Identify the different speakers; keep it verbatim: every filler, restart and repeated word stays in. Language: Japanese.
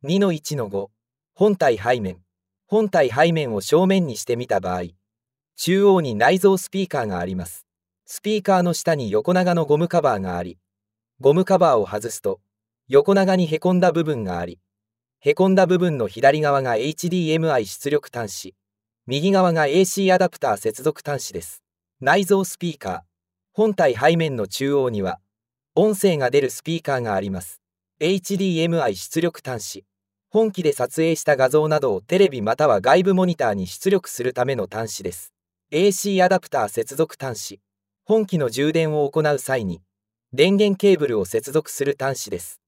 Speaker 1: にのいちのご 本体背面。本体背面を正面にしてみた場合、中央に内蔵スピーカーがあります。スピーカーの下に横長のゴムカバーがあり、ゴムカバーを外すと、横長にへこんだ部分があり、へこんだ部分の左側が エイチディーエムアイ 出力端子、右側が エーシー アダプター接続端子です。内蔵スピーカー。本体背面の中央には、音声が出るスピーカーがあります。エイチディーエムアイ 出力端子。本機で撮影した画像などをテレビまたは外部モニターに出力するための端子です。エーシー アダプター接続端子。本機の充電を行う際に、電源ケーブルを接続する端子です。